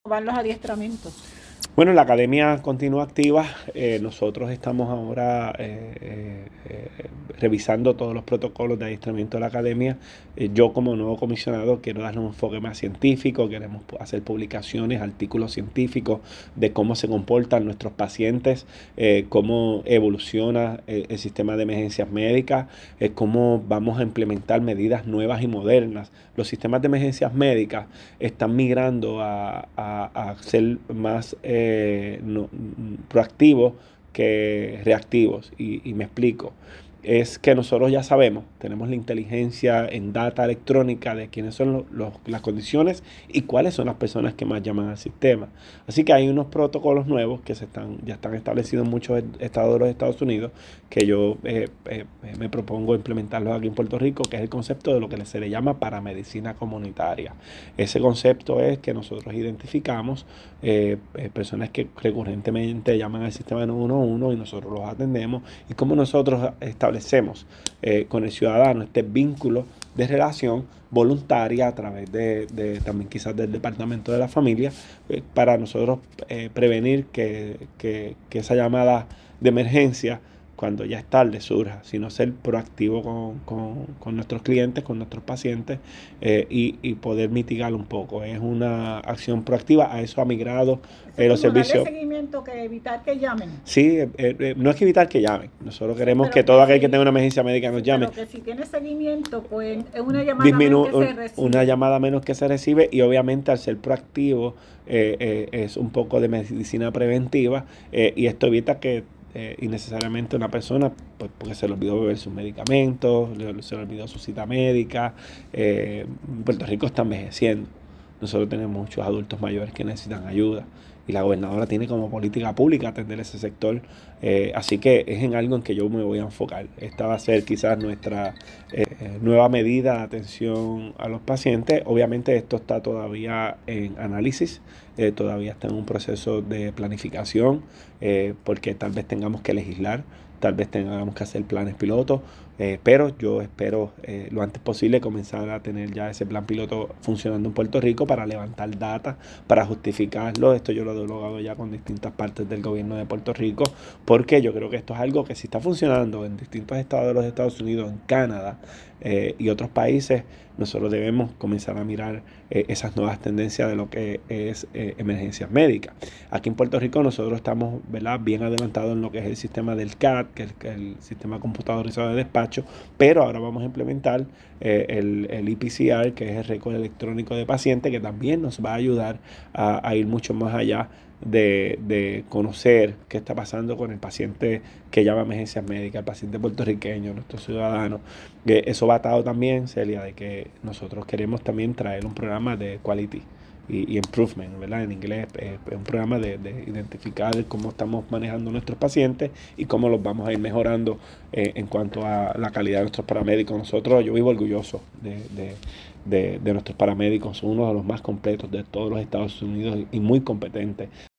van los adiestramientos? Bueno, la academia continúa activa. Nosotros estamos ahora revisando todos los protocolos de adiestramiento de la academia. Yo como nuevo comisionado quiero darle un enfoque más científico, queremos hacer publicaciones, artículos científicos de cómo se comportan nuestros pacientes, cómo evoluciona el sistema de emergencias médicas, cómo vamos a implementar medidas nuevas y modernas. Los sistemas de emergencias médicas están migrando a ser más proactivos que reactivos. Y me explico. Es que nosotros ya sabemos, tenemos la inteligencia en data electrónica de quiénes son las condiciones y cuáles son las personas que más llaman al sistema. Así que hay unos protocolos nuevos que ya están establecidos en muchos estados de los Estados Unidos que yo me propongo implementarlos aquí en Puerto Rico, que es el concepto de lo que se le llama paramedicina comunitaria. Ese concepto es que nosotros identificamos personas que recurrentemente llaman al sistema 911 y nosotros los atendemos, y cómo nosotros establecemos con el ciudadano este vínculo de relación voluntaria a través de también quizás del departamento de la familia, para nosotros prevenir que esa llamada de emergencia, cuando ya es tarde, surja, sino ser proactivo con nuestros clientes, con nuestros pacientes, y poder mitigar un poco. Es una acción proactiva. A eso ha migrado los servicios. Darle seguimiento, que evitar que llamen. Sí, no es que evitar que llamen. Nosotros queremos que todo aquel que tenga una emergencia médica nos llame. Pero que si tiene seguimiento, pues es una llamada menos que se recibe. Una llamada menos que se recibe, y obviamente al ser proactivo es un poco de medicina preventiva, y esto evita que innecesariamente una persona, pues porque se le olvidó beber sus medicamentos, se le olvidó su cita médica. Puerto Rico está envejeciendo. Nosotros tenemos muchos adultos mayores que necesitan ayuda, y la gobernadora tiene como política pública atender ese sector. Así que es en algo en que yo me voy a enfocar. Esta va a ser quizás nuestra nueva medida de atención a los pacientes. Obviamente esto está todavía en análisis, todavía está en un proceso de planificación, porque tal vez tengamos que legislar, tal vez tengamos que hacer planes pilotos, pero yo espero lo antes posible comenzar a tener ya ese plan piloto funcionando en Puerto Rico para levantar data, para justificarlo. Esto yo lo he dialogado ya con distintas partes del gobierno de Puerto Rico, porque yo creo que esto es algo que si está funcionando en distintos estados de los Estados Unidos, en Canadá y otros países, nosotros debemos comenzar a mirar esas nuevas tendencias de lo que es emergencias médicas. Aquí en Puerto Rico nosotros estamos, ¿verdad?, bien adelantados en lo que es el sistema del CAD, que es el sistema computadorizado de despacho, pero ahora vamos a implementar el EPCR, que es el récord electrónico de paciente, que también nos va a ayudar a ir mucho más allá de conocer qué está pasando con el paciente que llama a emergencias médicas, el paciente puertorriqueño, nuestro ciudadano. Eso va atado también, Celia, de que nosotros queremos también traer un programa de quality y improvement, ¿verdad? En inglés, un programa de identificar cómo estamos manejando nuestros pacientes y cómo los vamos a ir mejorando en cuanto a la calidad de nuestros paramédicos. Yo vivo orgulloso de nuestros paramédicos. Son uno de los más completos de todos los Estados Unidos y muy competentes.